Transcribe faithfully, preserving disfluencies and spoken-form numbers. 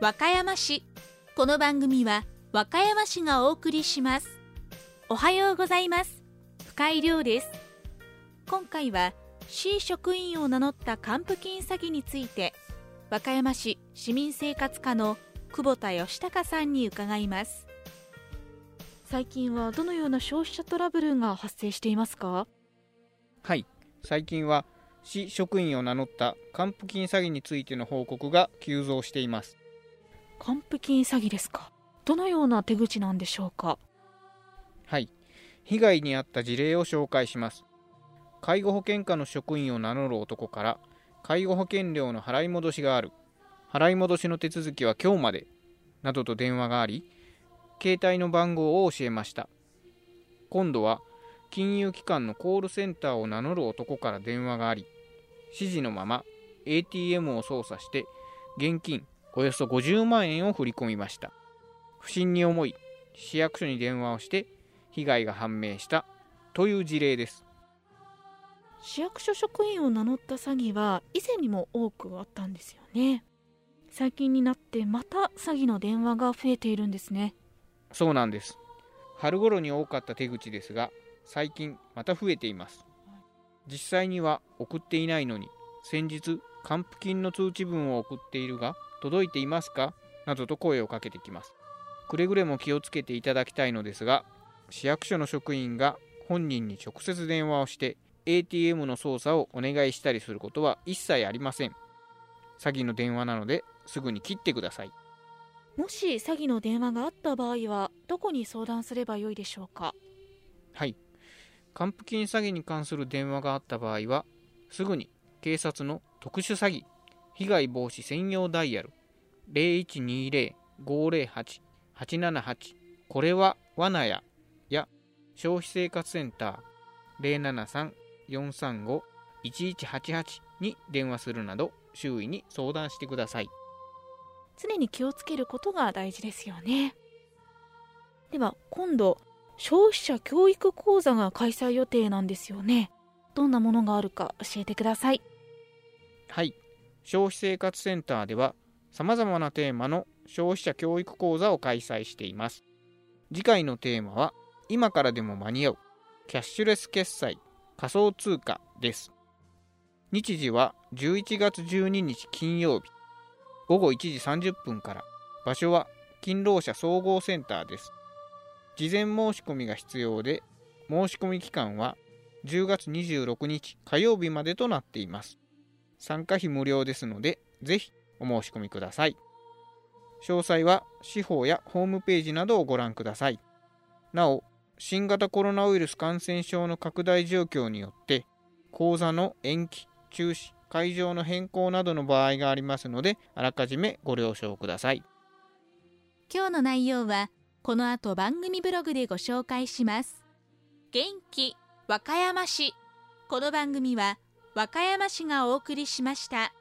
和歌山市。この番組は和歌山市がお送りします。おはようございます。深井亮です。今回は市職員を名乗った還付金詐欺について、和歌山市市民生活課の久保田義孝さんに伺います。最近はどのような消費者トラブルが発生していますか？ はい、最近は市職員を名乗った還付金詐欺についての報告が急増しています。 還付金詐欺ですか。どのような手口なんでしょうか？ はい、被害に遭った事例を紹介します。介護保険課の職員を名乗る男から、介護保険料の払い戻しがある、払い戻しの手続きは今日までなどと電話があり、携帯の番号を教えました。今度は金融機関のコールセンターを名乗る男から電話があり、指示のまま エーティーエム を操作して現金およそごじゅうまんえんを振り込みました。不審に思い、市役所に電話をして被害が判明したという事例です。 市役所職員を名乗った詐欺は以前にも多くあったんですよね。最近になってまた詐欺の電話が増えているんですね。 そうなんです。春頃に多かった手口ですが、最近また増えています。実際には送っていないのに、先日還付金の通知文を送っているが届いていますかなどと声をかけてきます。くれぐれも気をつけていただきたいのですが、市役所の職員が本人に直接電話をして エーティーエム の操作をお願いしたりすることは一切ありません。詐欺の電話なのですぐに切ってください。 もし詐欺の電話があった場合はどこに相談すればよいでしょうか？ はい、還付金詐欺に関する電話があった場合は、すぐに警察の特殊詐欺被害防止専用ダイヤル ゼロいちにゼロ ごゼロはち はちななはち これは罠やや消費生活センター ゼロななさん よんさんご いちいちはちはち に電話するなど周囲に相談してください。 常に気をつけることが大事ですよね。では今度、消費者教育講座が開催予定なんですよね。どんなものがあるか教えてください。 はい、消費生活センターではさまざまなテーマの消費者教育講座を開催しています。次回のテーマは、今からでも間に合うキャッシュレス決済仮想通貨です。日時はじゅういちがつじゅうににち金曜日ごごいちじさんじゅっぷんから、場所は勤労者総合センターです。事前申し込みが必要で、申し込み期間はじゅうがつにじゅうろくにち火曜日までとなっています。参加費無料ですので、ぜひお申し込みください。詳細は市法やホームページなどをご覧ください。なお、新型コロナウイルス感染症の拡大状況によって、講座の延期、中止、会場の変更などの場合がありますので、あらかじめご了承ください。 今日の内容はこの後番組ブログでご紹介します。元気和歌山市。この番組は和歌山市がお送りしました。